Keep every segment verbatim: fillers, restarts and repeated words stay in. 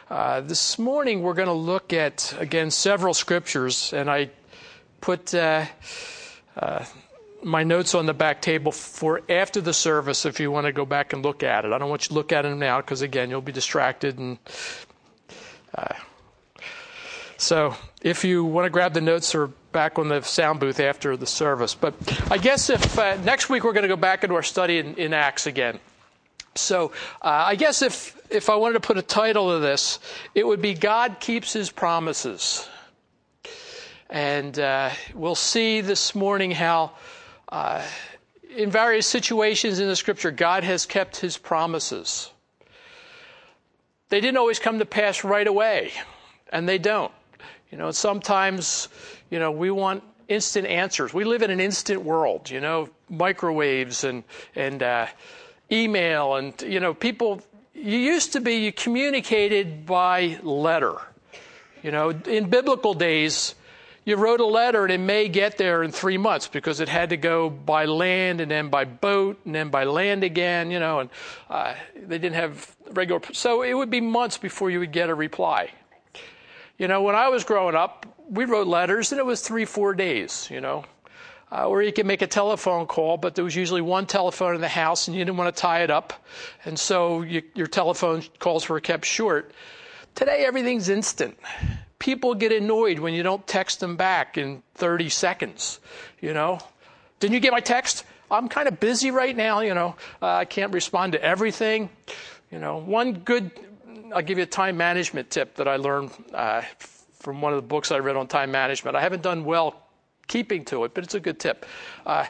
Uh, this morning we're going to look at, again, several scriptures, and I put uh, uh, my notes on the back table for after the service if you want to go back and look at it. I don't want you to look at them now because, again, you'll be distracted. And uh, so if you want to grab the notes, they're back on the sound booth after the service. But I guess if uh, next week we're going to go back into our study in, in Acts again. So uh, I guess if if I wanted to put a title to this, it would be God Keeps His Promises. And uh, we'll see this morning how uh, in various situations in the Scripture, God has kept His promises. They didn't always come to pass right away, and they don't. You know, sometimes, you know, we want instant answers. We live in an instant world, you know, microwaves and and uh, email, and, you know, people, you used to be, you communicated by letter. You know, in biblical days, you wrote a letter and it may get there in three months because it had to go by land and then by boat and then by land again, you know, and uh, they didn't have regular, so it would be months before you would get a reply. You know, when I was growing up, we wrote letters and it was three, four days, you know. Uh, or you could make a telephone call, but there was usually one telephone in the house and you didn't want to tie it up. And so you, your telephone calls were kept short. Today, everything's instant. People get annoyed when you don't text them back in thirty seconds, you know. Didn't you get my text? I'm kind of busy right now, you know. Uh, I can't respond to everything. You know, one good, I'll give you a time management tip that I learned uh, from one of the books I read on time management. I haven't done well keeping to it, but it's a good tip. Uh,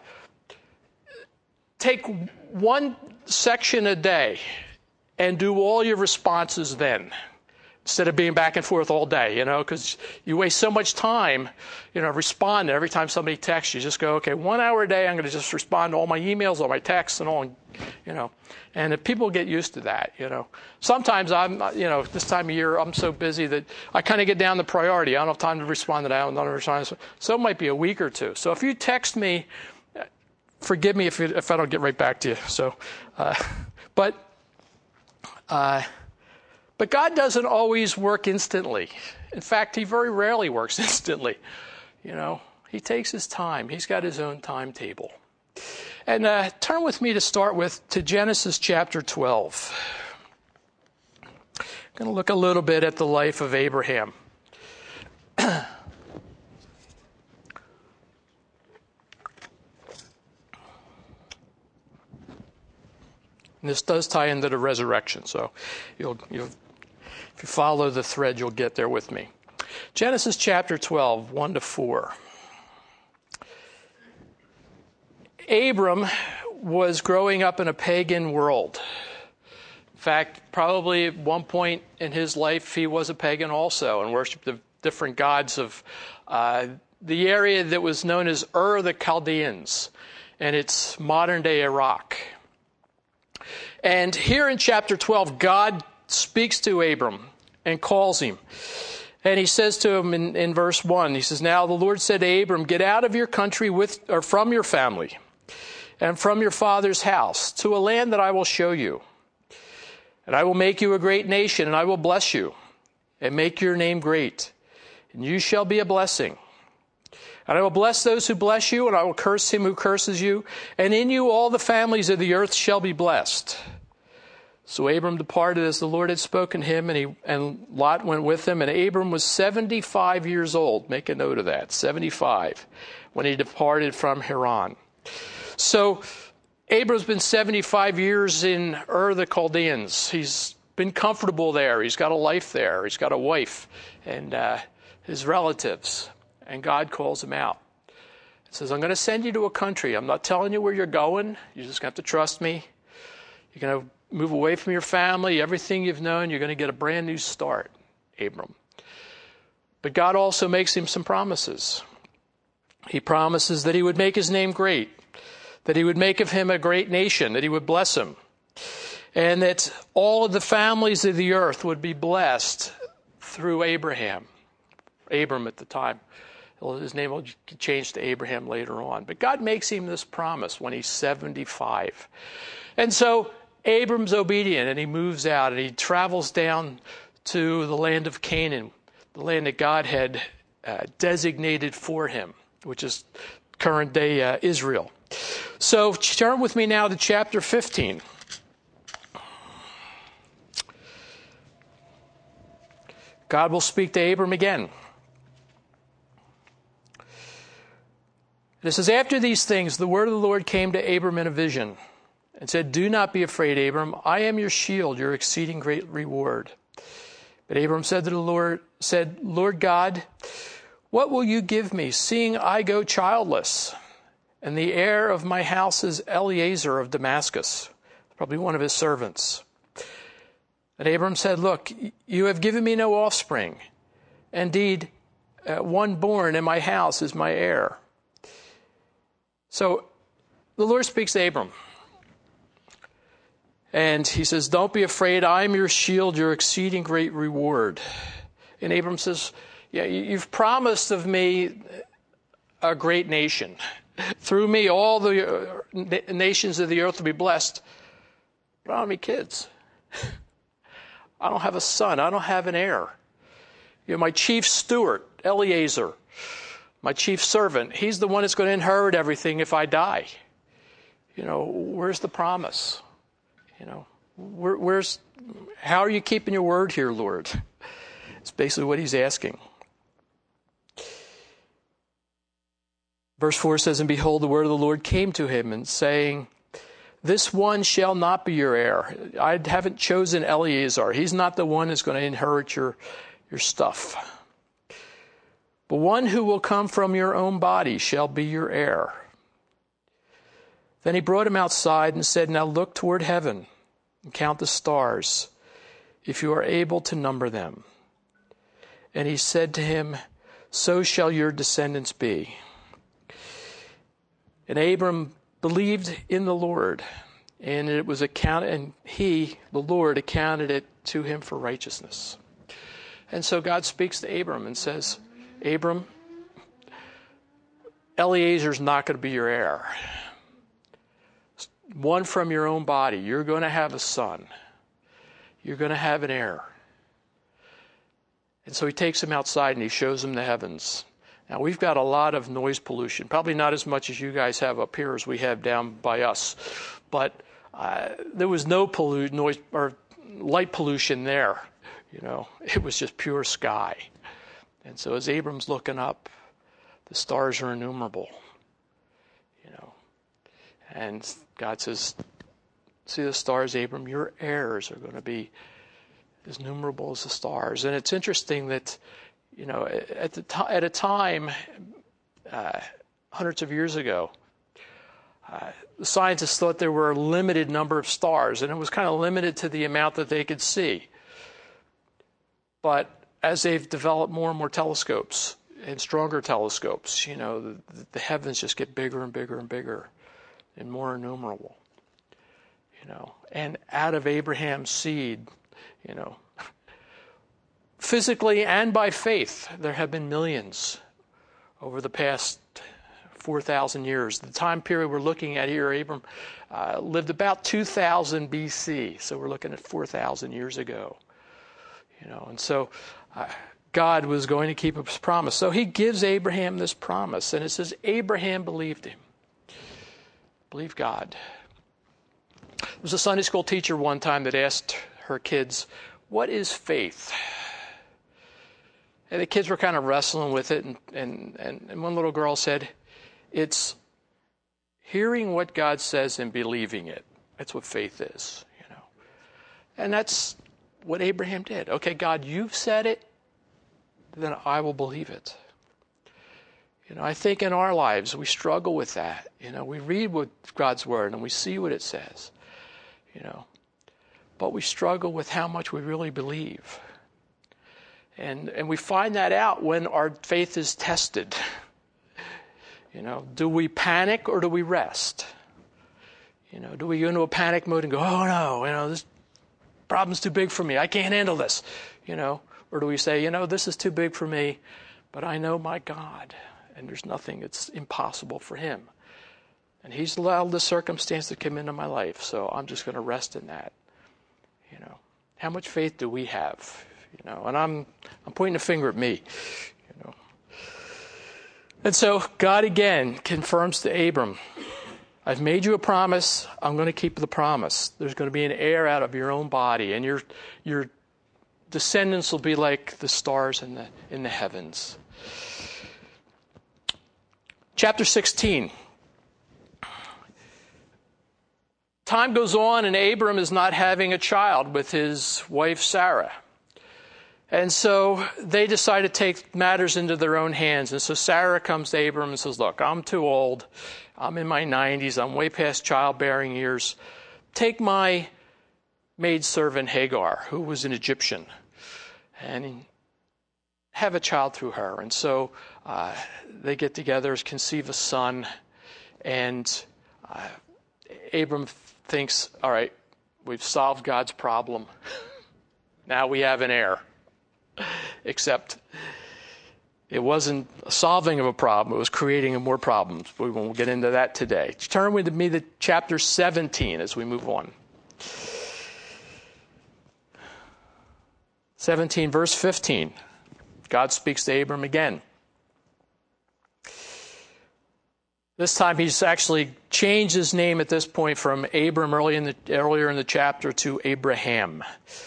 take one section a day and do all your responses then, instead of being back and forth all day, you know, because you waste so much time, you know, responding every time somebody texts you. Just go, okay, one hour a day, I'm going to just respond to all my emails, all my texts, and all, you know. And if people get used to that, you know. Sometimes I'm, you know, this time of year, I'm so busy that I kind of get down the priority. I don't have time to respond to that. I don't have time to respond to that. So it might be a week or two. So if you text me, forgive me if you, if I don't get right back to you. So, uh, but, uh, but God doesn't always work instantly. In fact, He very rarely works instantly. You know, He takes His time. He's got His own timetable. And uh, turn with me to start with to Genesis chapter twelve. I'm going to look a little bit at the life of Abraham. And this does tie into the resurrection, so you'll, you'll, if you follow the thread, you'll get there with me. Genesis chapter twelve, one to four. Abram was growing up in a pagan world. In fact, probably at one point in his life, he was a pagan also and worshipped the different gods of uh, the area that was known as Ur of the Chaldeans, and it's modern-day Iraq. And here in chapter twelve, God speaks to Abram and calls him. And he says to him in, in verse one, he says, "Now the Lord said to Abram, get out of your country with or from your family and from your father's house to a land that I will show you. And I will make you a great nation, and I will bless you and make your name great, and you shall be a blessing. And I will bless those who bless you, and I will curse him who curses you, and in you all the families of the earth shall be blessed." So Abram departed as the Lord had spoken to him, and, he, and Lot went with him. And Abram was seventy-five years old. Make a note of that, seventy-five, when he departed from Haran. So Abram's been seventy-five years in Ur the Chaldeans. He's been comfortable there. He's got a life there. He's got a wife and uh, his relatives. And God calls him out. He says, "I'm going to send you to a country. I'm not telling you where you're going. You're just going to have to trust me. You're going to move away from your family, everything you've known. You're going to get a brand new start, Abram." But God also makes him some promises. He promises that He would make His name great, that He would make of him a great nation, that He would bless him, and that all of the families of the earth would be blessed through Abraham. Abram at the time. His name will change to Abraham later on. But God makes him this promise when he's seventy-five. And so Abram's obedient, and he moves out, and he travels down to the land of Canaan, the land that God had uh, designated for him, which is current day uh, Israel. So turn with me now to chapter fifteen. God will speak to Abram again. It says, after these things, the word of the Lord came to Abram in a vision and said, do not be afraid, Abram. I am your shield, your exceeding great reward. But Abram said to the Lord, said, Lord God, what will you give me, seeing I go childless? And the heir of my house is Eliezer of Damascus, probably one of his servants. And Abram said, look, you have given me no offspring. Indeed, uh, one born in my house is my heir. So the Lord speaks to Abram. And he says, don't be afraid. I am your shield, your exceeding great reward. And Abram says, yeah, you've promised of me a great nation. Through me, all the nations of the earth will be blessed. But I don't have any kids. I don't have a son. I don't have an heir. You know, my chief steward, Eliezer, my chief servant, he's the one that's going to inherit everything if I die. You know, where's the promise? You know, where, where's, how are you keeping your word here, Lord? It's basically what he's asking. Verse four says, and behold, the word of the Lord came to him and saying, this one shall not be your heir. I haven't chosen Eliezer. He's not the one that's going to inherit your, your stuff. But one who will come from your own body shall be your heir. Then he brought him outside and said, now look toward heaven and count the stars, if you are able to number them. And he said to him, so shall your descendants be. And Abram believed in the Lord, and it was accounted, and he, the Lord, accounted it to him for righteousness. And so God speaks to Abram and says, Abram, Eliezer's not going to be your heir. One from your own body. You're going to have a son. You're going to have an heir. And so he takes him outside and he shows him the heavens. Now, we've got a lot of noise pollution, probably not as much as you guys have up here as we have down by us. But uh, there was no pollute, noise or light pollution there. You know, it was just pure sky. And so as Abram's looking up, the stars are innumerable. You know, and God says, see the stars, Abram, your heirs are going to be as numerable as the stars. And it's interesting that, you know, at the to- at a time, uh, hundreds of years ago, uh, the scientists thought there were a limited number of stars, and it was kind of limited to the amount that they could see. But as they've developed more and more telescopes and stronger telescopes, you know, the, the heavens just get bigger and bigger and bigger and more innumerable. You know, and out of Abraham's seed, you know, physically and by faith, there have been millions over the past four thousand years. The time period we're looking at here, Abram uh, lived about two thousand B C, so we're looking at four thousand years ago. You know, and so uh, God was going to keep his promise. So he gives Abraham this promise, and it says Abraham believed him. Believe God. There was a Sunday school teacher one time that asked her kids, what is faith? And the kids were kind of wrestling with it, and, and, and one little girl said, it's hearing what God says and believing it. That's what faith is, you know. And that's what Abraham did. Okay, God, you've said it, then I will believe it. You know, I think in our lives we struggle with that. You know, we read what God's word and we see what it says, you know, but we struggle with how much we really believe. And and we find that out when our faith is tested. You know, do we panic or do we rest? You know, do we go into a panic mode and go, oh no, you know, this problem's too big for me. I can't handle this. You know, or do we say, you know, this is too big for me, but I know my God, and there's nothing that's impossible for him. And he's allowed the circumstance to come into my life, so I'm just going to rest in that. You know, how much faith do we have? you know, and I'm I'm pointing a finger at me, you know. And so God again confirms to Abram, I've made you a promise. I'm going to keep the promise. There's going to be an heir out of your own body, and your your descendants will be like the stars in the in the heavens. Chapter sixteen. Time goes on, and Abram is not having a child with his wife Sarah. And so they decide to take matters into their own hands. And so Sarah comes to Abram and says, look, I'm too old. I'm in my nineties. I'm way past childbearing years. Take my maidservant Hagar, who was an Egyptian, and have a child through her. And so uh, they get together, conceive a son, and uh, Abram thinks, all right, we've solved God's problem. Now we have an heir. Except it wasn't a solving of a problem, it was creating more problems. We won't get into that today. Turn with me to chapter seventeen as we move on. seventeen, verse fifteen. God speaks to Abram again. This time he's actually changed his name at this point from Abram early in the, earlier in the chapter to Abraham.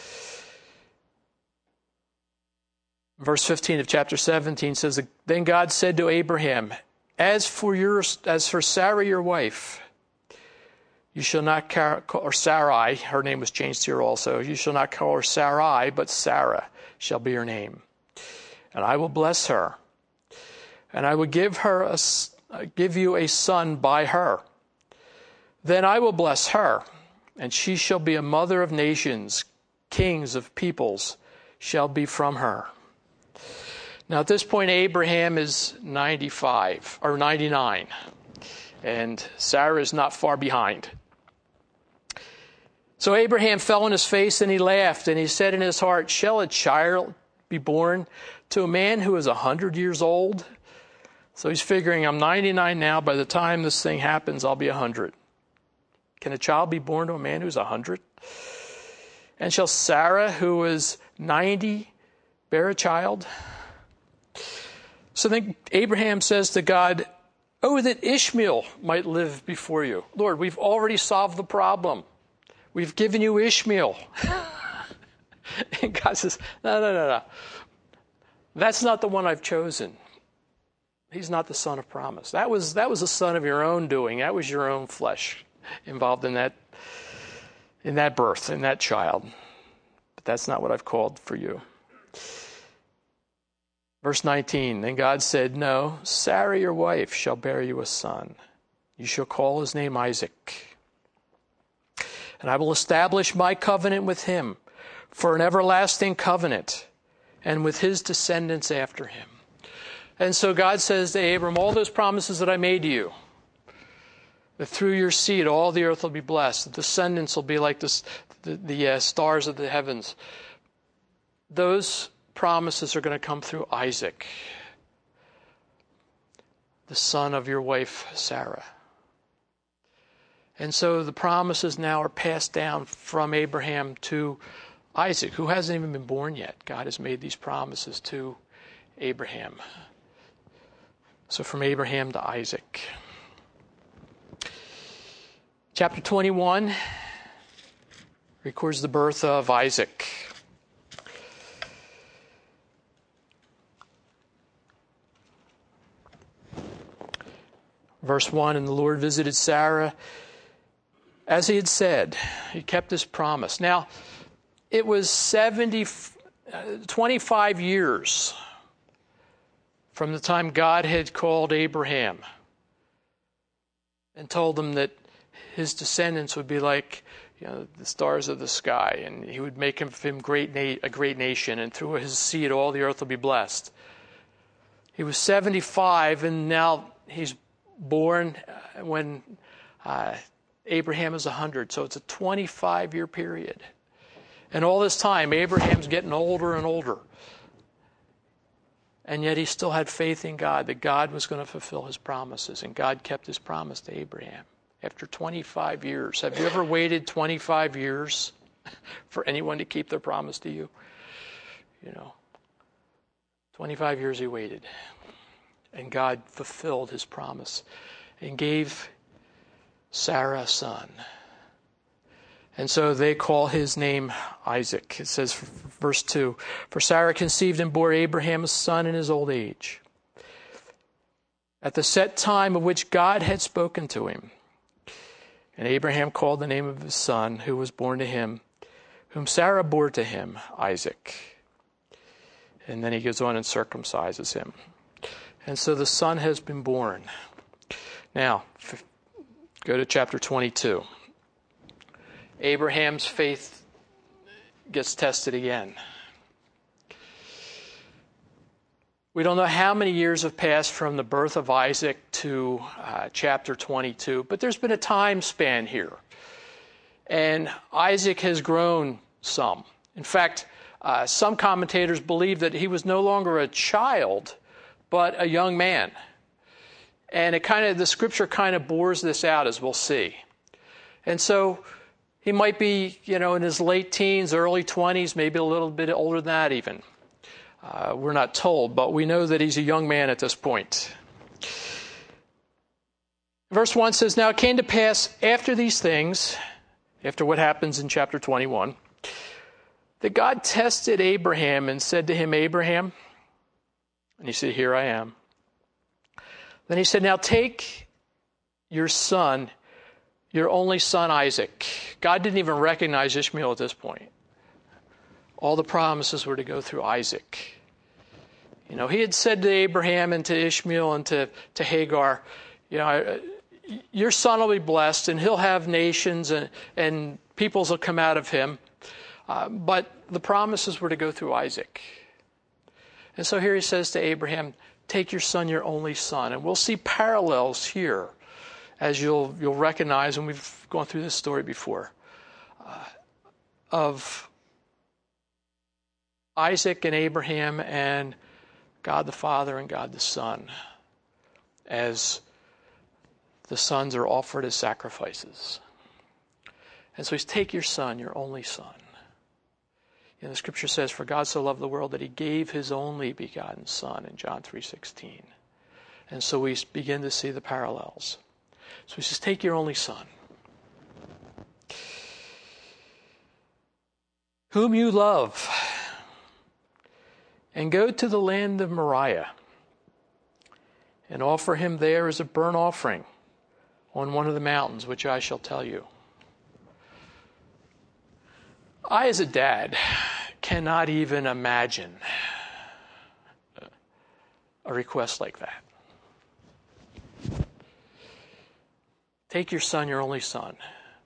Verse fifteen of chapter seventeen says, then God said to Abraham, as for your, as for Sarah your wife, you shall not call, or Sarai, her name was changed here also, you shall not call her Sarai, but Sarah shall be her name. And I will bless her, and I will give her a give you a son by her. Then I will bless her, and she shall be a mother of nations, kings of peoples shall be from her. Now at this point, Abraham is ninety-five, or ninety-nine, and Sarah is not far behind. So Abraham fell on his face and he laughed, and he said in his heart, shall a child be born to a man who is a hundred years old? So he's figuring, I'm ninety-nine now. By the time this thing happens, I'll be one hundred. Can a child be born to a man who's one hundred? And shall Sarah, who is ninety, bear a child? So then Abraham says to God, oh, that Ishmael might live before you. Lord, we've already solved the problem. We've given you Ishmael. And God says, no, no, no, no. That's not the one I've chosen. He's not the son of promise. That was that was a son of your own doing. That was your own flesh involved in that in that birth, in that child. But that's not what I've called for you. Verse nineteen, then God said, no, Sarah your wife shall bear you a son. You shall call his name Isaac. And I will establish my covenant with him for an everlasting covenant, and with his descendants after him. And so God says to Abram, all those promises that I made to you, that through your seed all the earth will be blessed, the descendants will be like this, the, the uh, stars of the heavens, those promises are going to come through Isaac, the son of your wife Sarah. And so the promises now are passed down from Abraham to Isaac, who hasn't even been born yet. God has made these promises to Abraham. So from Abraham to Isaac. Chapter twenty-one records the birth of Isaac. Verse one, and the Lord visited Sarah as he had said. He kept his promise. Now, it was seventy, twenty-five years from the time God had called Abraham and told him that his descendants would be like, you know, the stars of the sky, and he would make him, him great na- a great nation, and through his seed all the earth will be blessed. He was seventy-five, and now he's born when uh, Abraham is one hundred. So it's a twenty-five year period. And all this time, Abraham's getting older and older. And yet he still had faith in God, that God was going to fulfill his promises. And God kept his promise to Abraham after twenty-five years. Have you ever waited twenty-five years for anyone to keep their promise to you? You know, twenty-five years he waited. And God fulfilled his promise and gave Sarah a son. And so they call his name Isaac. It says, verse two, for Sarah conceived and bore Abraham a son in his old age, at the set time of which God had spoken to him. And Abraham called the name of his son, who was born to him, whom Sarah bore to him, Isaac. And then he goes on and circumcises him. And so the son has been born. Now, go to chapter twenty-two. Abraham's faith gets tested again. We don't know how many years have passed from the birth of Isaac to uh, chapter twenty-two, but there's been a time span here. And Isaac has grown some. In fact, uh, some commentators believe that he was no longer a child, but a young man. And it kind of, the scripture kind of bores this out, as we'll see. And so he might be, you know, in his late teens, early twenties, maybe a little bit older than that even. Uh, we're not told, but we know that he's a young man at this point. Verse one says, now it came to pass after these things, after what happens in chapter twenty-one, that God tested Abraham and said to him, Abraham, and he said, here I am. Then he said, now take your son, your only son Isaac. God didn't even recognize Ishmael at this point. All the promises were to go through Isaac. You know, he had said to Abraham and to Ishmael and to, to Hagar, you know, your son will be blessed and he'll have nations and, and peoples will come out of him. Uh, but the promises were to go through Isaac. And so here he says to Abraham, take your son, your only son. And we'll see parallels here, as you'll you'll recognize, and we've gone through this story before, uh, of Isaac and Abraham and God the Father and God the Son, as the sons are offered as sacrifices. And so he's, take your son, your only son. You know, the scripture says, for God so loved the world that he gave his only begotten son in John three sixteen. And so we begin to see the parallels. So he says, take your only son, whom you love, and go to the land of Moriah and offer him there as a burnt offering on one of the mountains, which I shall tell you. I, as a dad, cannot even imagine a request like that. Take your son, your only son,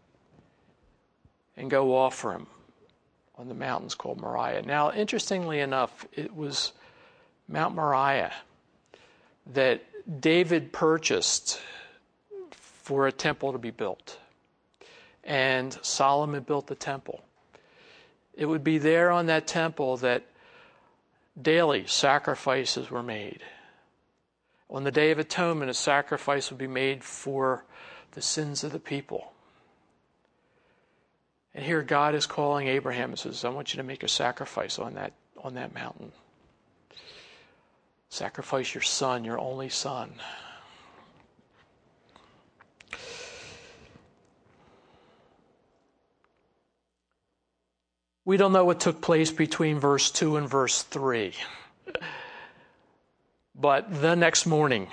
and go offer him on the mountains called Moriah. Now, interestingly enough, it was Mount Moriah that David purchased for a temple to be built. And Solomon built the temple. It would be there on that temple that daily sacrifices were made. On the Day of Atonement, a sacrifice would be made for the sins of the people. And here God is calling Abraham and says, I want you to make a sacrifice on that, on that mountain. Sacrifice your son, your only son. We don't know what took place between verse two and verse three. But the next morning,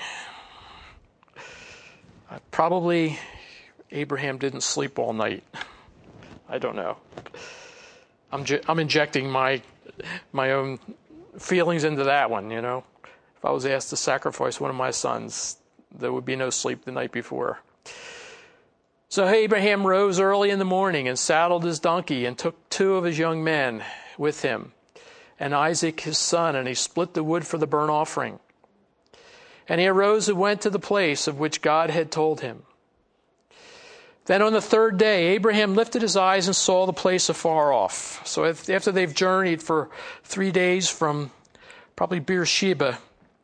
uh, probably Abraham didn't sleep all night. I don't know. I'm ju- I'm injecting my my own feelings into that one, you know. If I was asked to sacrifice one of my sons, there would be no sleep the night before. So Abraham rose early in the morning and saddled his donkey and took two of his young men with him and Isaac his son, and he split the wood for the burnt offering. And he arose and went to the place of which God had told him. Then on the third day, Abraham lifted his eyes and saw the place afar off. So after they've journeyed for three days from probably Beersheba,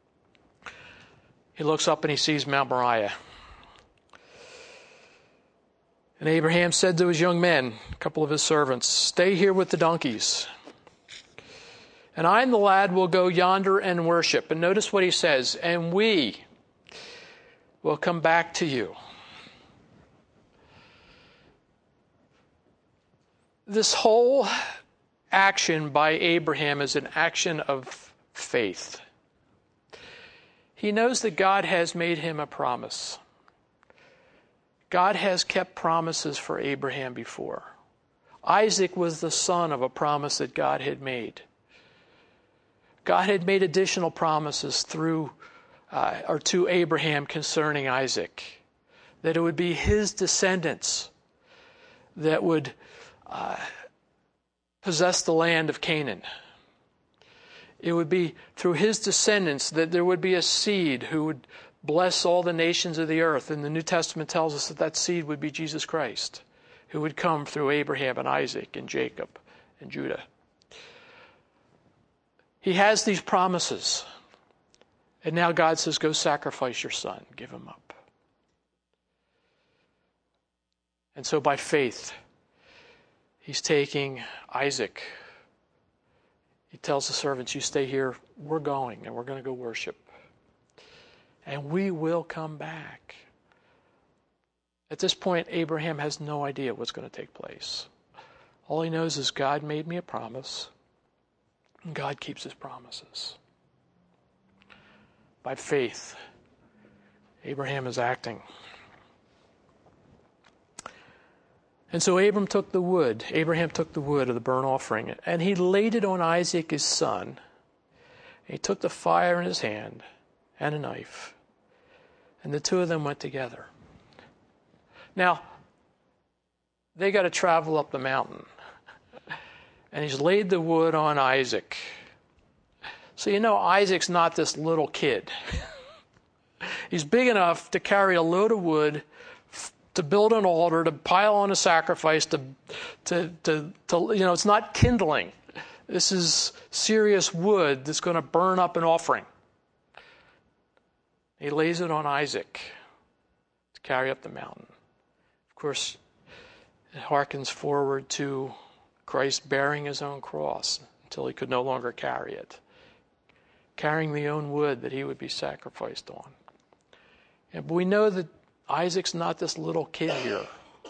he looks up and he sees Mount Moriah. And Abraham said to his young men, a couple of his servants, stay here with the donkeys. And I and the lad will go yonder and worship. And notice what he says, and we will come back to you. This whole action by Abraham is an action of faith. He knows that God has made him a promise. God has kept promises for Abraham before. Isaac was the son of a promise that God had made. God had made additional promises through uh, or to Abraham concerning Isaac, that it would be his descendants that would uh, possess the land of Canaan. It would be through his descendants that there would be a seed who would bless all the nations of the earth. And the New Testament tells us that that seed would be Jesus Christ, who would come through Abraham and Isaac and Jacob and Judah. He has these promises. And now God says, go sacrifice your son. Give him up. And so by faith, he's taking Isaac. He tells the servants, you stay here. We're going, and we're going to go worship. And we will come back. At this point, Abraham has no idea what's going to take place. All he knows is God made me a promise, and God keeps his promises. By faith, Abraham is acting. And so Abram took the wood, Abraham took the wood of the burnt offering, and he laid it on Isaac his son. And he took the fire in his hand and a knife, and the two of them went together. Now, they got to travel up the mountain, and he's laid the wood on Isaac. So you know Isaac's not this little kid. He's big enough to carry a load of wood, to build an altar, to pile on a sacrifice, to, to, to, to, you know, it's not kindling. This is serious wood that's going to burn up an offering. He lays it on Isaac to carry up the mountain. Of course, it harkens forward to Christ bearing his own cross until he could no longer carry it, carrying the own wood that he would be sacrificed on. And, but we know that Isaac's not this little kid here.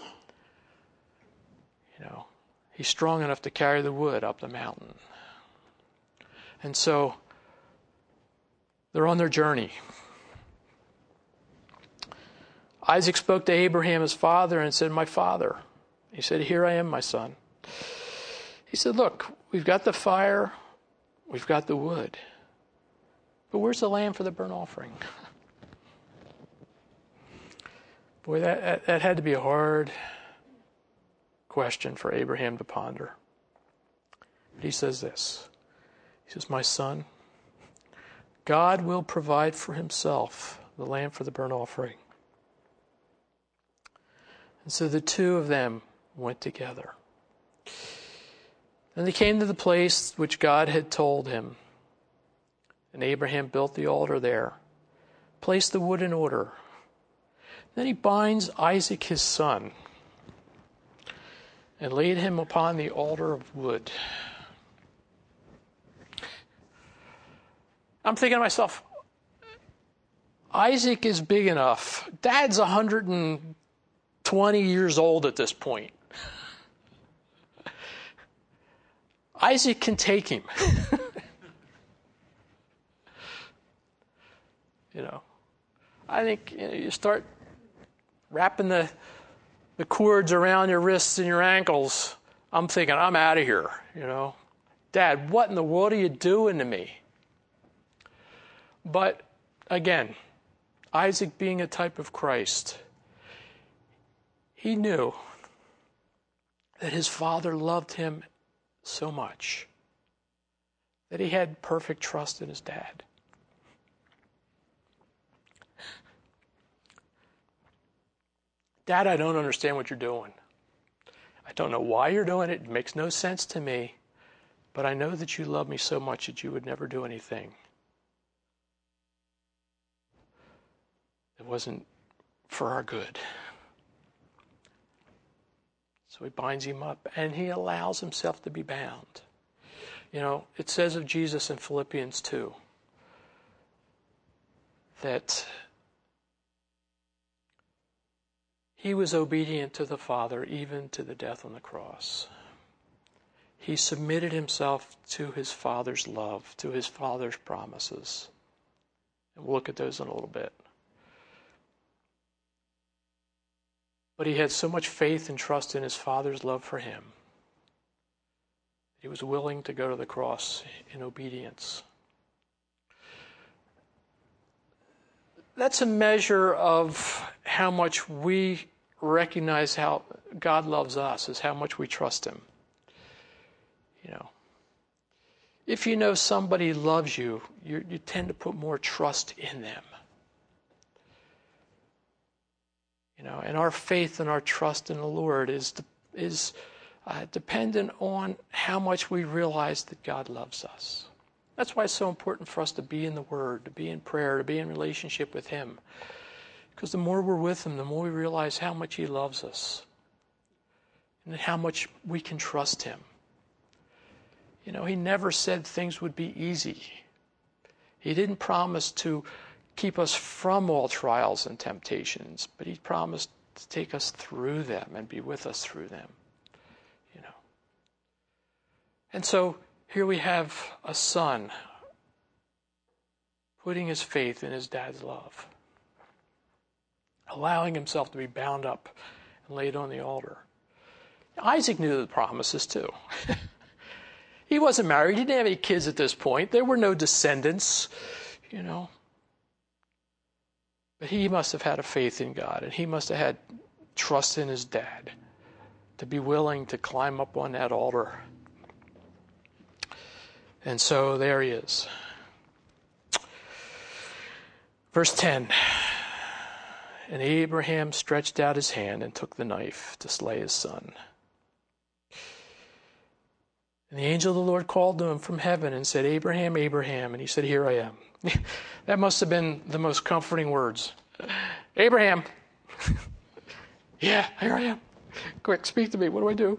You know, he's strong enough to carry the wood up the mountain. And so they're on their journey. Isaac spoke to Abraham, his father, and said, my father. He said, here I am, my son. He said, look, we've got the fire, we've got the wood, but where's the lamb for the burnt offering? Boy, that, that, that had to be a hard question for Abraham to ponder. But he says this. He says, my son, God will provide for himself the lamb for the burnt offering. And so the two of them went together. And they came to the place which God had told him. And Abraham built the altar there, placed the wood in order. Then he binds Isaac his son and laid him upon the altar of wood. I'm thinking to myself, Isaac is big enough. Dad's one hundred twenty years old at this point. Isaac can take him. You know, I think you know, you start wrapping the the cords around your wrists and your ankles. I'm thinking, I'm out of here. You know, Dad, what in the world are you doing to me? But again, Isaac being a type of Christ, he knew that his father loved him so much that he had perfect trust in his dad. Dad, I don't understand what you're doing. I don't know why you're doing it. It makes no sense to me. But I know that you love me so much that you would never do anything that wasn't for our good. So he binds him up and he allows himself to be bound. You know, it says of Jesus in Philippians two that he was obedient to the Father even to the death on the cross. He submitted himself to his Father's love, to his Father's promises. And we'll look at those in a little bit. But he had so much faith and trust in his Father's love for him. He was willing to go to the cross in obedience. That's a measure of how much we recognize how God loves us, is how much we trust him. You know, if you know somebody loves you, you, you tend to put more trust in them. You know, and our faith and our trust in the Lord is is uh, dependent on how much we realize that God loves us. That's why it's so important for us to be in the Word, to be in prayer, to be in relationship with him. Because the more we're with him, the more we realize how much he loves us and how much we can trust him. You know, he never said things would be easy. He didn't promise to keep us from all trials and temptations, but he promised to take us through them and be with us through them. You know. And so here we have a son putting his faith in his dad's love, allowing himself to be bound up and laid on the altar. Isaac knew the promises too. He wasn't married. He didn't have any kids at this point. There were no descendants, you know. But he must have had a faith in God, and he must have had trust in his dad to be willing to climb up on that altar. And so there he is. Verse ten. And Abraham stretched out his hand and took the knife to slay his son. And the angel of the Lord called to him from heaven and said, Abraham, Abraham. And he said, here I am. That must have been the most comforting words. Abraham. Yeah, here I am. Quick, speak to me. What do I do?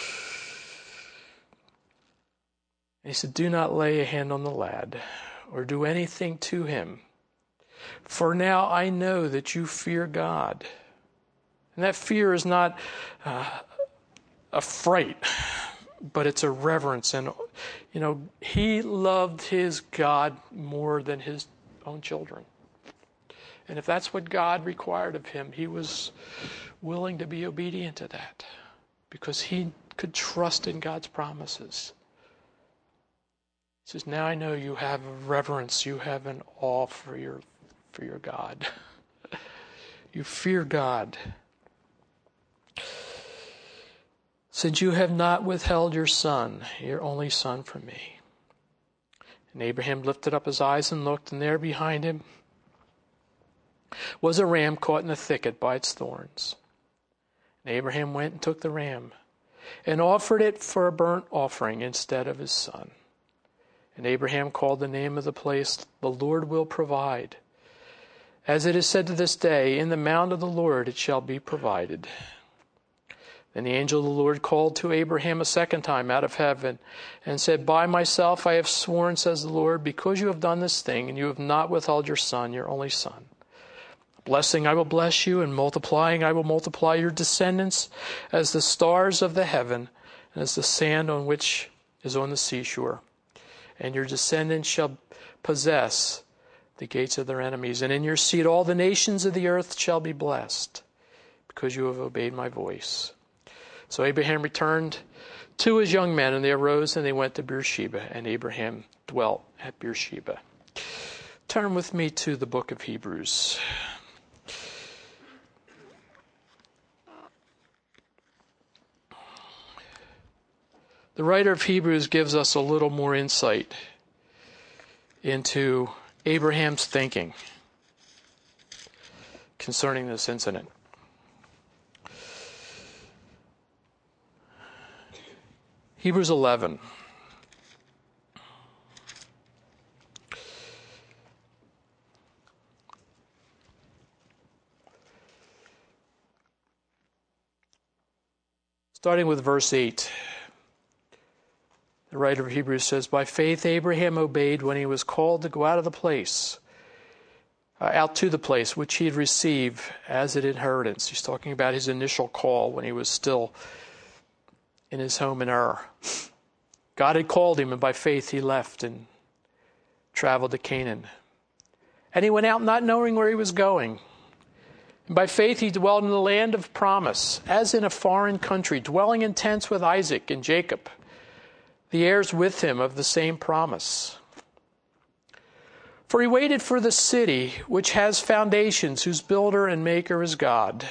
And he said, do not lay a hand on the lad or do anything to him. For now I know that you fear God. And that fear is not uh, a fright, but it's a reverence. And, you know, he loved his God more than his own children. And if that's what God required of him, he was willing to be obedient to that because he could trust in God's promises. He says, now I know you have a reverence, you have an awe for your for your God. You fear God. Since you have not withheld your son, your only son, from me. And Abraham lifted up his eyes and looked, and there behind him was a ram caught in a thicket by its thorns. And Abraham went and took the ram and offered it for a burnt offering instead of his son. And Abraham called the name of the place, the Lord will provide. As it is said to this day, in the mount of the Lord it shall be provided. Then the angel of the Lord called to Abraham a second time out of heaven and said, by myself I have sworn, says the Lord, because you have done this thing and you have not withheld your son, your only son. Blessing I will bless you, and multiplying I will multiply your descendants as the stars of the heaven and as the sand on which is on the seashore. And your descendants shall possess the gates of their enemies. And in your seed all the nations of the earth shall be blessed, because you have obeyed my voice. So Abraham returned to his young men, and they arose and they went to Beersheba, and Abraham dwelt at Beersheba. Turn with me to the book of Hebrews. The writer of Hebrews gives us a little more insight into Abraham's thinking concerning this incident. Hebrews eleven. Starting with verse eight. The writer of Hebrews says, by faith Abraham obeyed when he was called to go out of the place, uh, out to the place which he had received as an inheritance. He's talking about his initial call when he was still in his home in Ur. God had called him, and by faith he left and traveled to Canaan. And he went out not knowing where he was going. And by faith he dwelled in the land of promise, as in a foreign country, dwelling in tents with Isaac and Jacob, the heirs with him of the same promise. For he waited for the city which has foundations, whose builder and maker is God.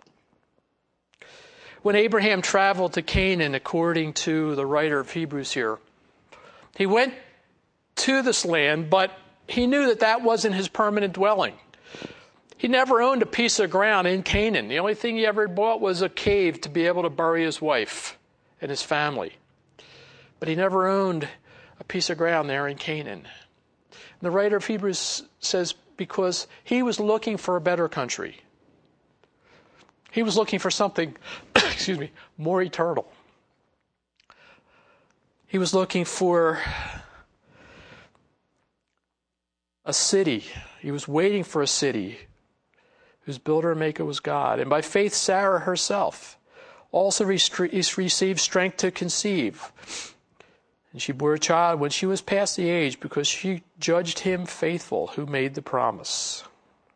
When Abraham traveled to Canaan, according to the writer of Hebrews here, he went to this land, but he knew that that wasn't his permanent dwelling. He never owned a piece of ground in Canaan. The only thing he ever bought was a cave to be able to bury his wife and his family. But he never owned a piece of ground there in Canaan. And the writer of Hebrews says because he was looking for a better country. He was looking for something, excuse me, more eternal. He was looking for a city. He was waiting for a city whose builder and maker was God. And by faith, Sarah herself also received strength to conceive. And she bore a child when she was past the age, because she judged him faithful who made the promise.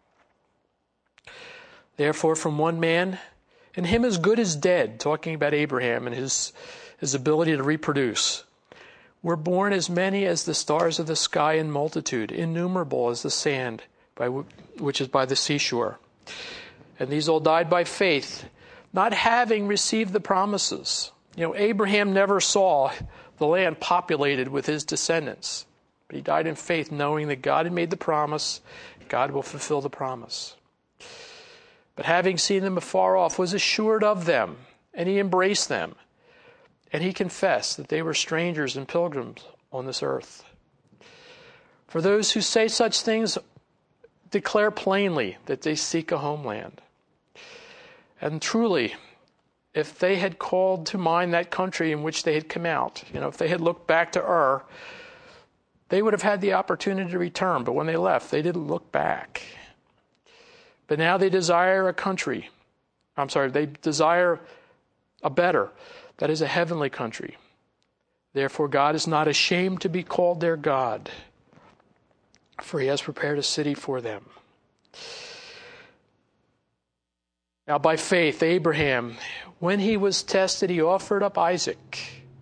Therefore, from one man, and him as good as dead, talking about Abraham and his, his ability to reproduce, were born as many as the stars of the sky in multitude, innumerable as the sand by w- which is by the seashore. And these all died by faith, not having received the promises. You know, Abraham never saw the land populated with his descendants, but he died in faith, knowing that God had made the promise, God will fulfill the promise. But having seen them afar off, was assured of them, and he embraced them. And he confessed that they were strangers and pilgrims on this earth. For those who say such things declare plainly that they seek a homeland. And truly, if they had called to mind that country in which they had come out, you know, if they had looked back to Ur, they would have had the opportunity to return. But when they left, they didn't look back. But now they desire a country. I'm sorry, they desire a better, that is a heavenly country. Therefore, God is not ashamed to be called their God, for he has prepared a city for them. Now, by faith, Abraham, when he was tested, he offered up Isaac.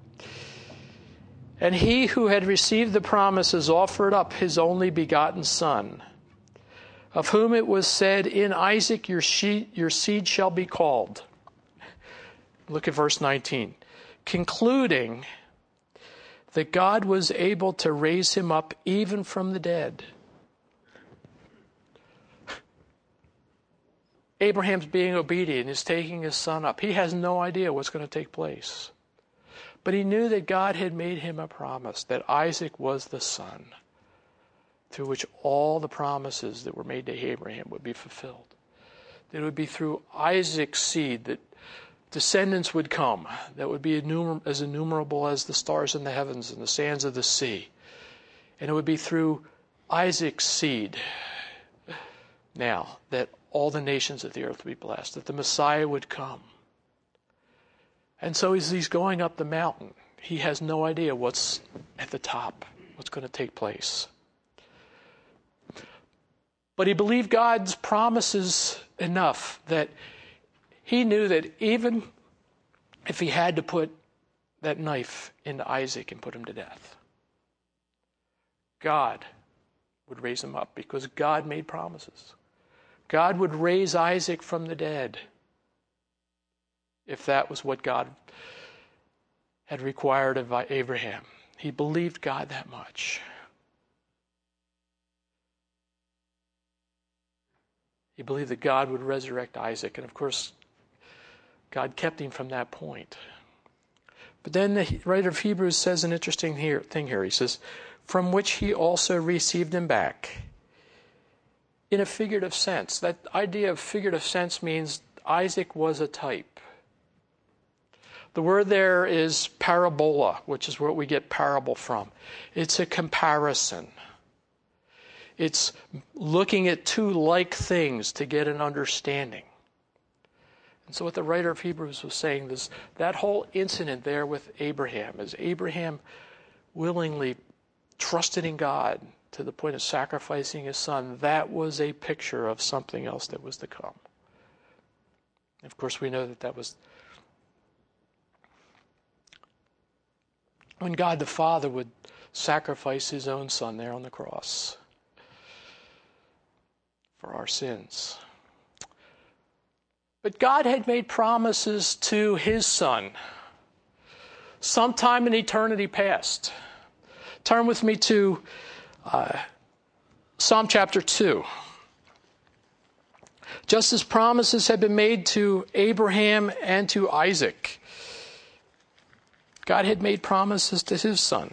And he who had received the promises offered up his only begotten son, of whom it was said, in Isaac your, she- your seed shall be called. Look at verse nineteen. Concluding that God was able to raise him up even from the dead. Abraham's being obedient, is taking his son up. He has no idea what's going to take place. But he knew that God had made him a promise, that Isaac was the son through which all the promises that were made to Abraham would be fulfilled. That it would be through Isaac's seed that descendants would come that would be innumer- as innumerable as the stars in the heavens and the sands of the sea. And it would be through Isaac's seed now that all the nations of the earth would be blessed, that the Messiah would come. And so as he's going up the mountain, he has no idea what's at the top, what's going to take place. But he believed God's promises enough that he knew that even if he had to put that knife into Isaac and put him to death, God would raise him up, because God made promises. God would raise Isaac from the dead if that was what God had required of Abraham. He believed God that much. He believed that God would resurrect Isaac. And of course, God kept him from that point. But then the writer of Hebrews says an interesting here, thing here. He says, from which he also received him back. In a figurative sense. That idea of figurative sense means Isaac was a type. The word there is parabola, which is where we get parable from. It's a comparison. It's looking at two like things to get an understanding. And so what the writer of Hebrews was saying is that whole incident there with Abraham, as Abraham willingly trusted in God to the point of sacrificing his son, that was a picture of something else that was to come. Of course, we know that that was when God the Father would sacrifice his own son there on the cross for our sins. But God had made promises to his son sometime in eternity past. Turn with me to uh, Psalm chapter two. Just as promises had been made to Abraham and to Isaac, God had made promises to his son.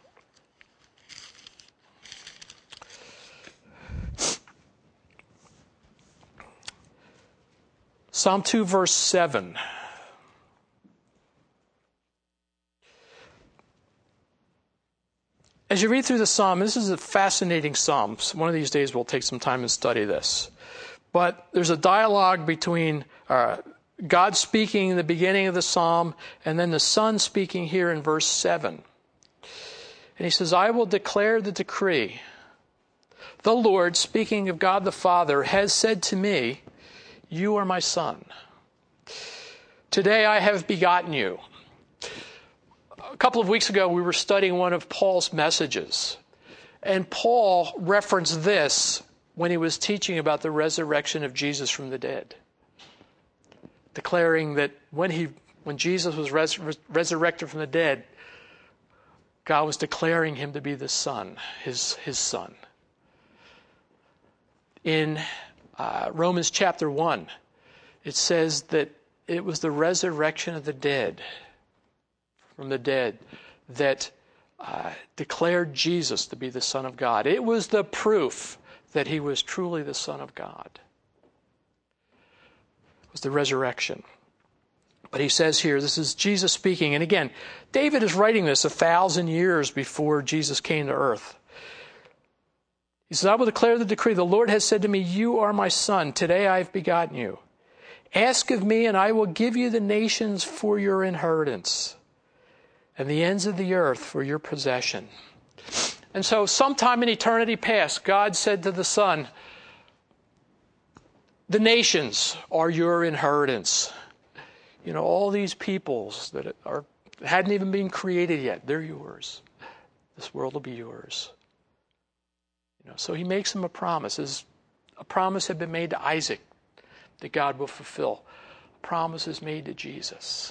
Psalm two, verse seven. As you read through the psalm, this is a fascinating psalm. One of these days we'll take some time and study this. But there's a dialogue between uh, God speaking in the beginning of the psalm and then the Son speaking here in verse seven. And he says, I will declare the decree. The Lord, speaking of God the Father, has said to me, you are my son. Today I have begotten you. A couple of weeks ago we were studying one of Paul's messages. And Paul referenced this when he was teaching about the resurrection of Jesus from the dead, declaring that when he, when Jesus was res- resurrected from the dead, God was declaring him to be the Son, his, his Son. In uh, Romans chapter one, it says that it was the resurrection of the dead, from the dead, that uh, declared Jesus to be the Son of God. It was the proof that he was truly the Son of God. It was the resurrection. But he says here, this is Jesus speaking. And again, David is writing this a thousand years before Jesus came to earth. He says, I will declare the decree. The Lord has said to me, you are my son. Today I have begotten you. Ask of me, and I will give you the nations for your inheritance, and the ends of the earth for your possession. And so sometime in eternity past, God said to the Son, the nations are your inheritance. You know, all these peoples that are hadn't even been created yet, they're yours. This world will be yours. You know, so he makes them a promise. As a promise had been made to Isaac that God will fulfill. A promise is made to Jesus.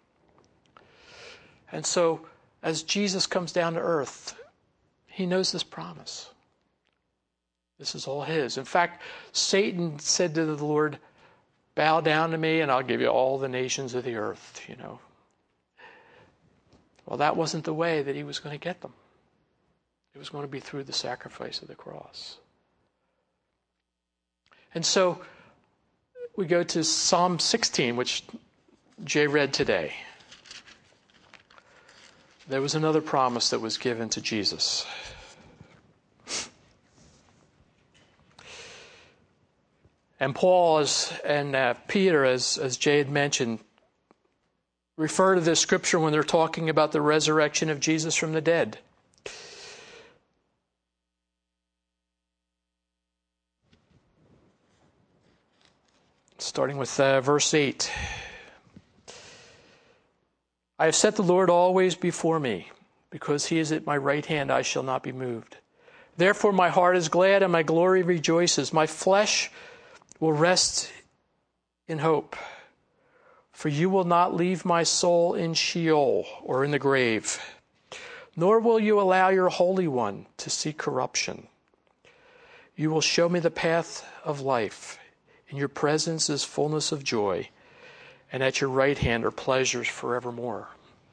And so as Jesus comes down to earth, he knows this promise. This is all his. In fact, Satan said to the Lord, bow down to me and I'll give you all the nations of the earth, you know. Well, that wasn't the way that he was going to get them. It was going to be through the sacrifice of the cross. And so we go to Psalm sixteen, which Jay read today. There was another promise that was given to Jesus. And Paul as, and uh, Peter, as, as Jay had mentioned, refer to this scripture when they're talking about the resurrection of Jesus from the dead. Starting with uh, verse eight. I have set the Lord always before me. Because he is at my right hand, I shall not be moved. Therefore my heart is glad and my glory rejoices. My flesh will rest in hope. For you will not leave my soul in Sheol, or in the grave. Nor will you allow your Holy One to see corruption. You will show me the path of life. In your presence is fullness of joy, and at your right hand are pleasures forevermore.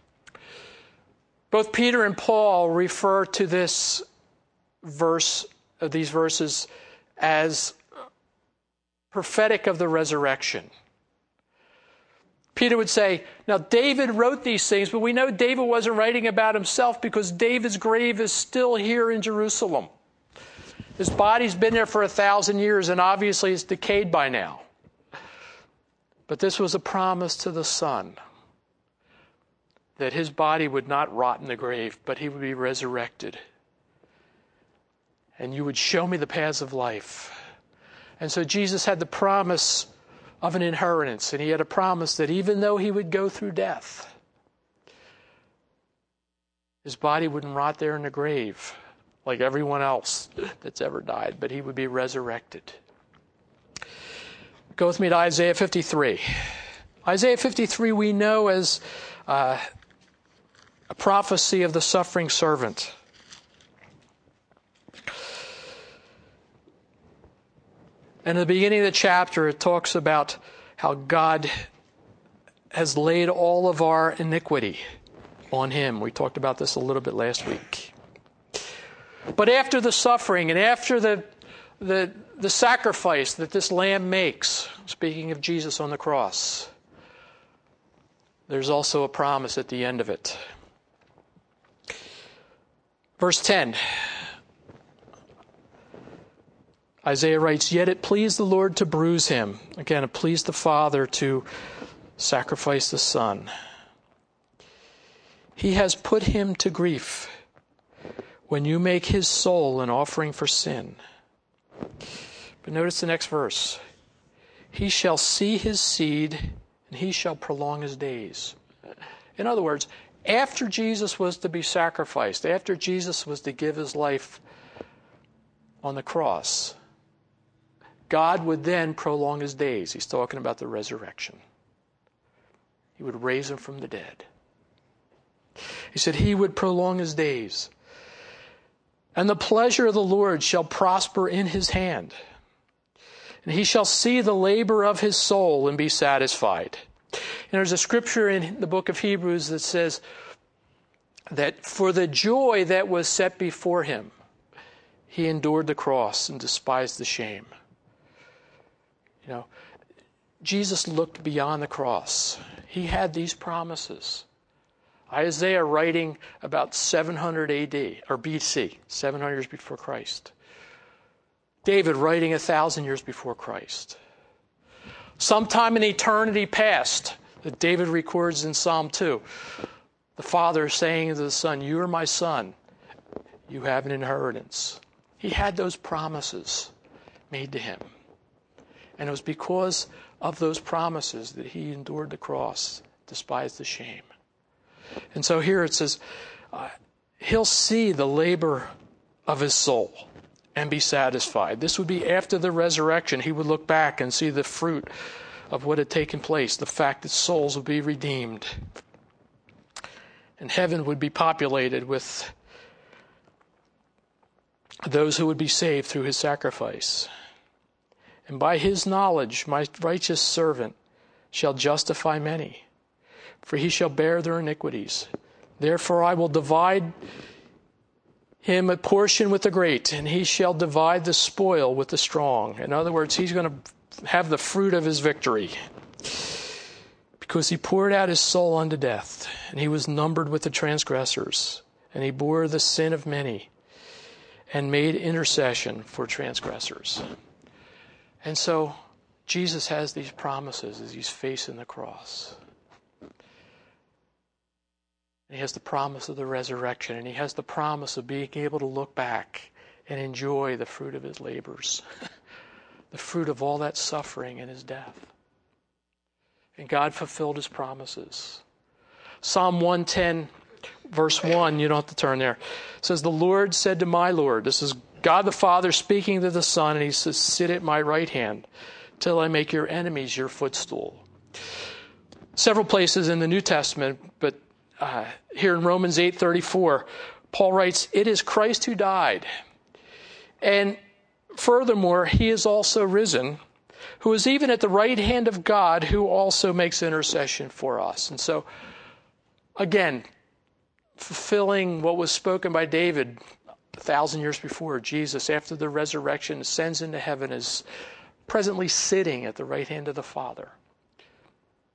Both Peter and Paul refer to this verse, uh, these verses, as prophetic of the resurrection. Peter would say, now David wrote these things, but we know David wasn't writing about himself because David's grave is still here in Jerusalem. His body's been there for a thousand years, and obviously it's decayed by now. But this was a promise to the Son, that his body would not rot in the grave, but he would be resurrected. And you would show me the paths of life. And so Jesus had the promise of an inheritance, and he had a promise that even though he would go through death, his body wouldn't rot there in the grave like everyone else that's ever died, but he would be resurrected. Go with me to Isaiah fifty-three. Isaiah fifty-three we know as uh, a prophecy of the suffering servant. And in the beginning of the chapter, it talks about how God has laid all of our iniquity on him. We talked about this a little bit last week. But after the suffering and after the, the, the sacrifice that this lamb makes, speaking of Jesus on the cross, there's also a promise at the end of it. Verse ten. Isaiah writes, yet it pleased the Lord to bruise him. Again, it pleased the Father to sacrifice the Son. He has put him to grief when you make his soul an offering for sin. But notice the next verse. He shall see his seed, and he shall prolong his days. In other words, after Jesus was to be sacrificed, after Jesus was to give his life on the cross, God would then prolong his days. He's talking about the resurrection. He would raise him from the dead. He said he would prolong his days. And the pleasure of the Lord shall prosper in his hand. And he shall see the labor of his soul and be satisfied. And there's a scripture in the book of Hebrews that says that for the joy that was set before him, he endured the cross and despised the shame. You know, Jesus looked beyond the cross. He had these promises. Isaiah writing about seven hundred A D, or B C, seven hundred years before Christ. David writing a thousand years before Christ. Sometime in eternity past, that David records in Psalm two, the Father saying to the Son, you are my son, you have an inheritance. He had those promises made to him. And it was because of those promises that he endured the cross, despised the shame. And so here it says, uh, he'll see the labor of his soul and be satisfied. This would be after the resurrection. He would look back and see the fruit of what had taken place, the fact that souls would be redeemed. And heaven would be populated with those who would be saved through his sacrifice. And by his knowledge, my righteous servant shall justify many, for he shall bear their iniquities. Therefore I will divide him a portion with the great, and he shall divide the spoil with the strong. In other words, he's going to have the fruit of his victory, because he poured out his soul unto death, and he was numbered with the transgressors, and he bore the sin of many, and made intercession for transgressors. And so Jesus has these promises as he's facing the cross. And he has the promise of the resurrection, and he has the promise of being able to look back and enjoy the fruit of his labors, the fruit of all that suffering and his death. And God fulfilled his promises. Psalm one ten, verse one, you don't have to turn there. It says, the Lord said to my Lord, this is God the Father speaking to the Son, and he says, sit at my right hand till I make your enemies your footstool. Several places in the New Testament, but uh, here in Romans eight thirty-four, Paul writes, it is Christ who died. And furthermore, he is also risen, who is even at the right hand of God, who also makes intercession for us. And so, again, fulfilling what was spoken by David a thousand years before, Jesus, after the resurrection, ascends into heaven, is presently sitting at the right hand of the Father,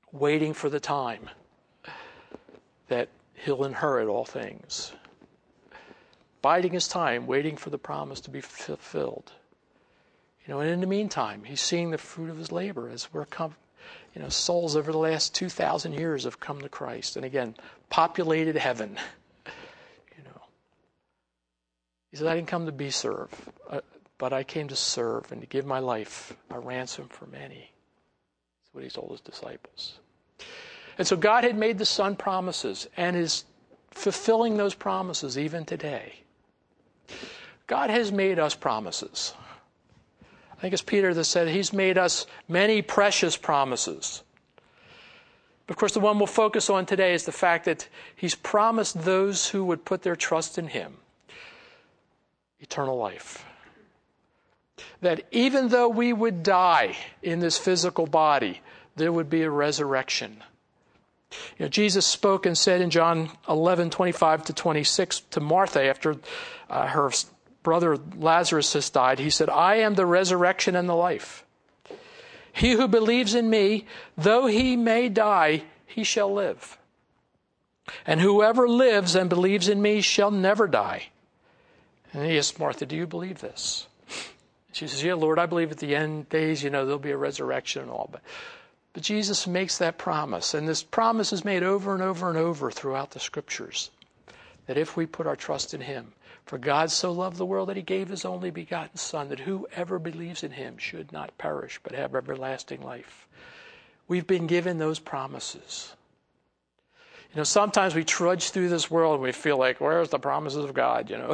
waiting for the time that he'll inherit all things. Biding his time, waiting for the promise to be fulfilled. You know, and in the meantime, he's seeing the fruit of his labor as we're come, you know, souls over the last two thousand years have come to Christ. And again, populated heaven. You know, he said, I didn't come to be served, uh, but I came to serve and to give my life a ransom for many. That's what he told his disciples. And so God had made the Son promises and is fulfilling those promises even today. God has made us promises. I think it's Peter that said he's made us many precious promises. But of course, the one we'll focus on today is the fact that he's promised those who would put their trust in him eternal life. That even though we would die in this physical body, there would be a resurrection. You know, Jesus spoke and said in John eleven, twenty-five to twenty-six to Martha after uh, her brother Lazarus has died. He said, I am the resurrection and the life. He who believes in me, though he may die, he shall live. And whoever lives and believes in me shall never die. And he asked Martha, do you believe this? She says, yeah, Lord, I believe at the end days, you know, there'll be a resurrection and all. But, but Jesus makes that promise. And this promise is made over and over and over throughout the scriptures. That if we put our trust in him, for God so loved the world that he gave his only begotten Son, that whoever believes in him should not perish, but have everlasting life. We've been given those promises. You know, sometimes we trudge through this world and we feel like, where's the promises of God, you know?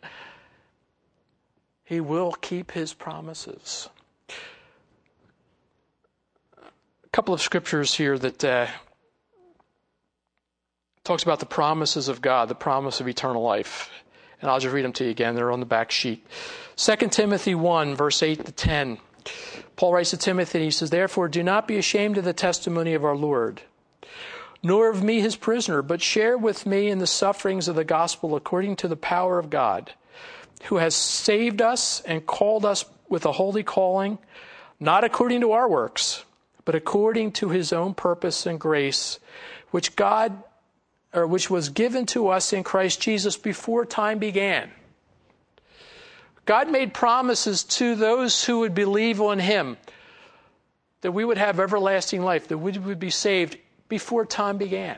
He will keep his promises. A couple of scriptures here that uh, talks about the promises of God, the promise of eternal life. And I'll just read them to you again. They're on the back sheet. Second Timothy one, verse eight to ten. Paul writes to Timothy, and he says, therefore, do not be ashamed of the testimony of our Lord, nor of me his prisoner, but share with me in the sufferings of the gospel according to the power of God, who has saved us and called us with a holy calling, not according to our works, but according to his own purpose and grace, which God or which was given to us in Christ Jesus before time began. God made promises to those who would believe on him, that we would have everlasting life, that we would be saved before time began.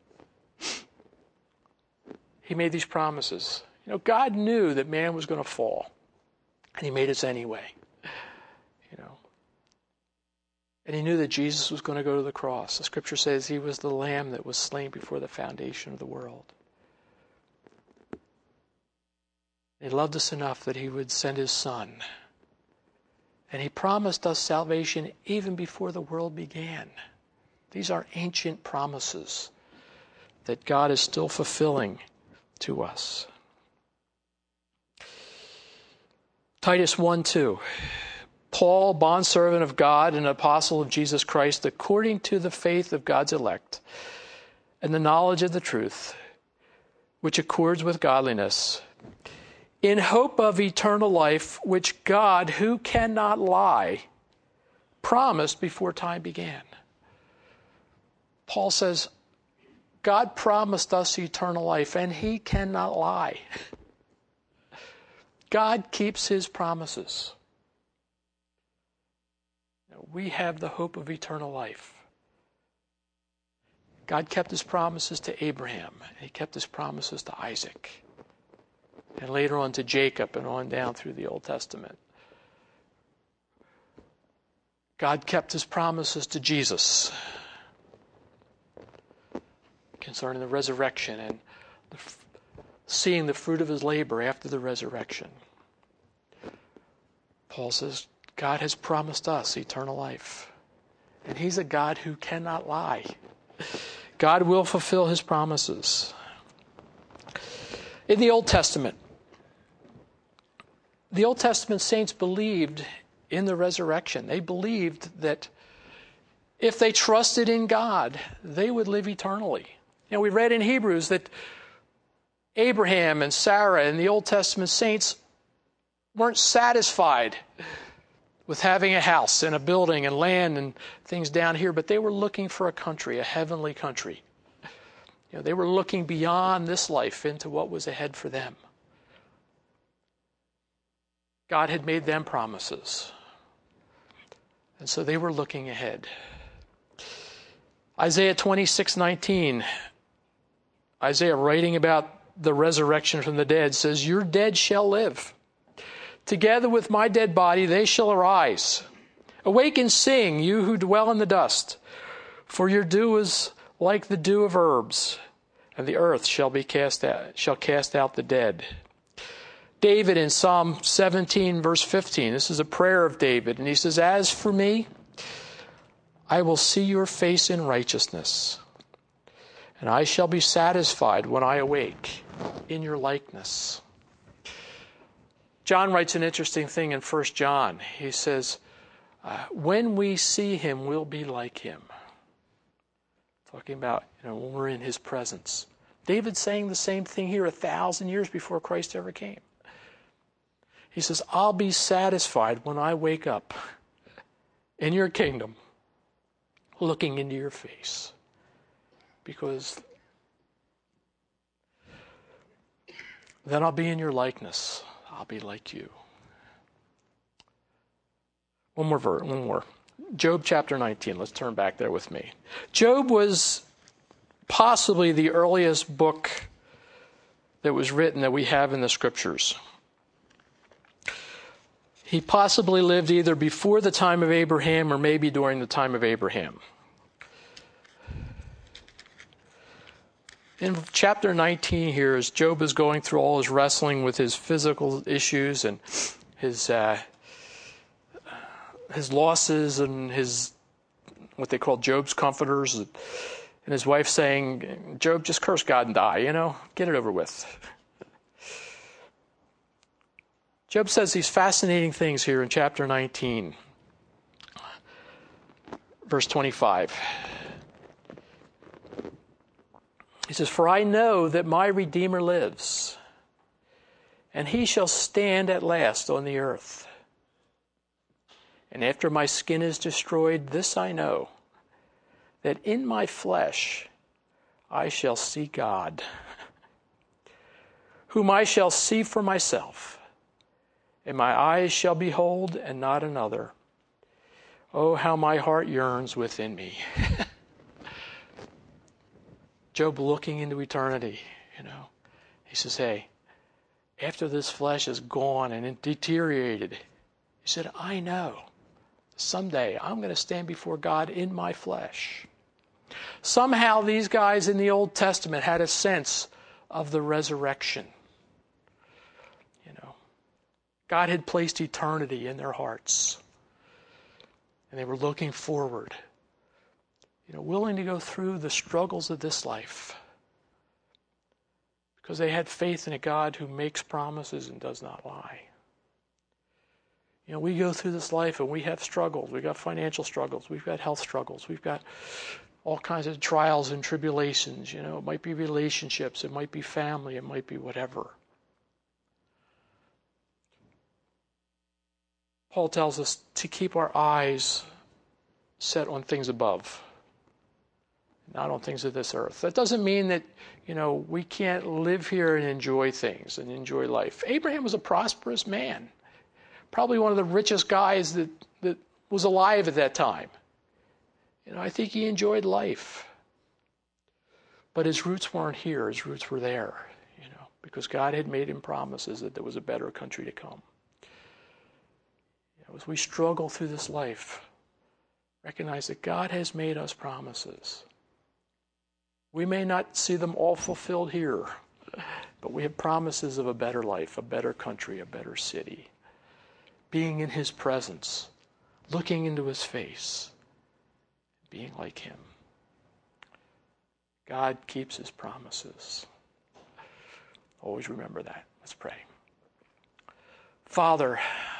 He made these promises. You know, God knew that man was going to fall, and he made us anyway. You know, and he knew that Jesus was going to go to the cross. The scripture says he was the lamb that was slain before the foundation of the world. He loved us enough that he would send his Son. And he promised us salvation even before the world began. These are ancient promises that God is still fulfilling to us. Titus one two. Paul, bondservant of God and apostle of Jesus Christ, according to the faith of God's elect and the knowledge of the truth, which accords with godliness, in hope of eternal life, which God, who cannot lie, promised before time began. Paul says, God promised us eternal life, and he cannot lie. God keeps his promises. We have the hope of eternal life. God kept his promises to Abraham, and he kept his promises to Isaac, and later on to Jacob, and on down through the Old Testament. God kept his promises to Jesus concerning the resurrection and the, seeing the fruit of his labor after the resurrection. Paul says, God has promised us eternal life. And he's a God who cannot lie. God will fulfill his promises. In the Old Testament, the Old Testament saints believed in the resurrection. They believed that if they trusted in God, they would live eternally. You know, we read in Hebrews that Abraham and Sarah and the Old Testament saints weren't satisfied with having a house and a building and land and things down here, but they were looking for a country, a heavenly country. You know, they were looking beyond this life into what was ahead for them. God had made them promises. And so they were looking ahead. Isaiah twenty-six nineteen, Isaiah writing about the resurrection from the dead, says, "Your dead shall live. Together with my dead body they shall arise. Awake and sing, you who dwell in the dust. For your dew is like the dew of herbs, and the earth shall be cast out, shall cast out the dead." David in Psalm seventeen, verse fifteen, this is a prayer of David, and he says, "As for me, I will see your face in righteousness, and I shall be satisfied when I awake in your likeness." John writes an interesting thing in First John. He says, uh, when we see him, we'll be like him. Talking about, you know, when we're in his presence. David's saying the same thing here a thousand years before Christ ever came. He says, I'll be satisfied when I wake up in your kingdom, looking into your face. Because then I'll be in your likeness. I'll be like you. One more verse, one more. Job chapter nineteen. Let's turn back there with me. Job was possibly the earliest book that was written that we have in the scriptures. He possibly lived either before the time of Abraham or maybe during the time of Abraham. In chapter nineteen here, as Job is going through all his wrestling with his physical issues and his uh, his losses and his what they call Job's comforters, and his wife saying, Job, just curse God and die, you know, get it over with. Job says these fascinating things here in chapter nineteen, verse twenty-five. He says, "For I know that my Redeemer lives, and he shall stand at last on the earth. And after my skin is destroyed, this I know, that in my flesh I shall see God, whom I shall see for myself, and my eyes shall behold and not another. Oh, how my heart yearns within me." Job looking into eternity, you know. He says, hey, after this flesh is gone and it deteriorated, he said, I know someday I'm going to stand before God in my flesh. Somehow these guys in the Old Testament had a sense of the resurrection. You know, God had placed eternity in their hearts. And they were looking forward. You know, willing to go through the struggles of this life. Because they had faith in a God who makes promises and does not lie. You know, we go through this life and we have struggles. We've got financial struggles. We've got health struggles. We've got all kinds of trials and tribulations. You know, it might be relationships. It might be family. It might be whatever. Paul tells us to keep our eyes set on things above, not on things of this earth. That doesn't mean that, you know, we can't live here and enjoy things and enjoy life. Abraham was a prosperous man. Probably one of the richest guys that, that was alive at that time. You know, I think he enjoyed life. But his roots weren't here. His roots were there, you know, because God had made him promises that there was a better country to come. You know, as we struggle through this life, recognize that God has made us promises. We may not see them all fulfilled here, but we have promises of a better life, a better country, a better city. Being in his presence, looking into his face, being like him. God keeps his promises. Always remember that. Let's pray. Father,